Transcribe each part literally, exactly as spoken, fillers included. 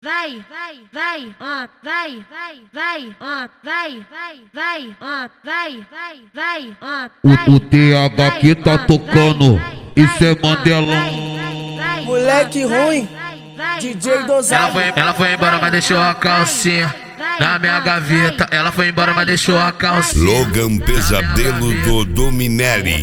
vai, vai, vai, ó, vai, vai, vai, ó, vai, vai, vai, ó, vai, vai, vai, ó. O, o T H que tá tocando, isso é Mandelão. Moleque ruim, D J dosado. Ela foi, ela foi embora, mas deixou a calcinha na minha gaveta. Ela foi embora, mas deixou a calcinha. Logan Pesadelo do Dominelli.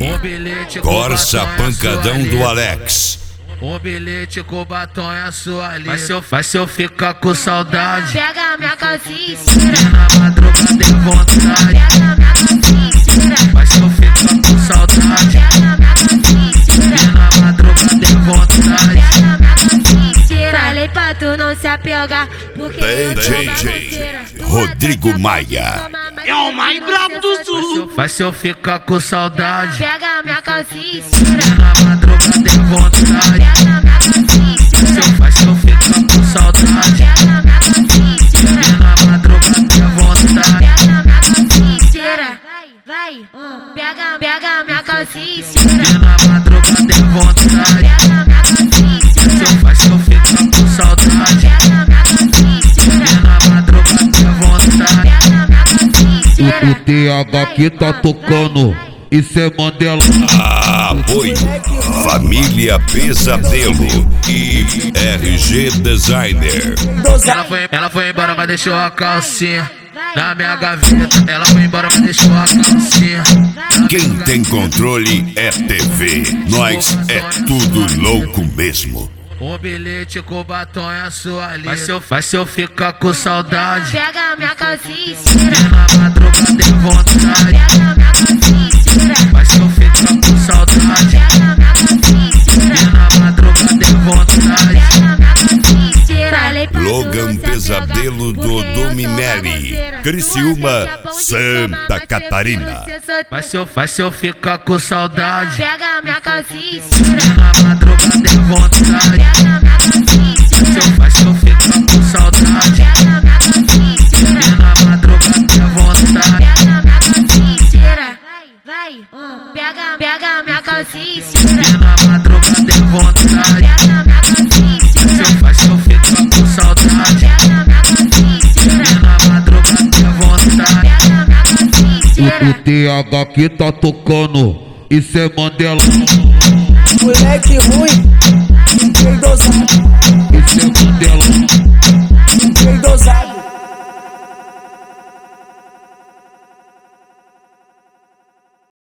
Corsa Pancadão do Alex. Um bilhete com batom é a sua lista. Mas se eu, mas se eu ficar com saudade, Pega minha calcinha, na madrugada tem vontade. pega minha calcinha, Mas se eu ficar com saudade, pega minha calcinha, na madrugada tem vontade. pega minha calcinha. Falei pra tu não se apegar, porque eu tô D J Rodrigo Maia. É o mais brabo do sul. Mas se eu ficar com saudade, Pega minha calcinha, na madrugada tem vontade. pega minha calcinha, Mas se eu ficar com saudade, pega minha calcinha, na madrugada tem vontade. pega minha calcinha. Vai, pega, pega minha calcinha, Na madrugada tem vontade. pega minha calcinha, Mas se eu ficar com saudade, pega minha calcinha, na madrugada tem vontade. pega minha calcinha. O, o T H que tá tocando, isso é Mandelão. Apoio Família Pesadelo e R G Designer. Ela foi, ela foi embora, mas deixou a calcinha na minha gaveta. Ela foi embora, mas deixou a calcinha. Quem tem controle é T V. Nós é tudo louco mesmo. Um bilhete com batom é a sua lista. Mas se eu, mas se eu ficar com saudade, Pega minha calcinha, na madrugada tem vontade. pega minha calcinha, Mas se eu ficar com saudade, pega minha calcinha, na madrugada tem vontade. pega minha calcinha. Falei pra tu não Logan se Pesadelo apegar, do porque eu tô Dominelli. bagunceira. Criciúma, Tu acha que é bom de Santa tomar, mas Catarina. você só- Mas se eu, mas se eu ficar com saudade, Pega minha calcinha, na madrugada tem vontade. pega minha calcinha, Mas se eu ficar com saudade, pega minha calcinha, na madrugada tem vontade. pega minha calcinha. Vai, pega, pega minha calcinha, Na madrugada tem vontade. pega minha calcinha, Mas se eu ficar com saudade, pega minha calcinha, na madrugada tem vontade. pega minha O, calcinha. o T H que tá tocando, isso é Mandelão. Moleque ruim, D J dosado. Isso é Mandelão. D J dosado.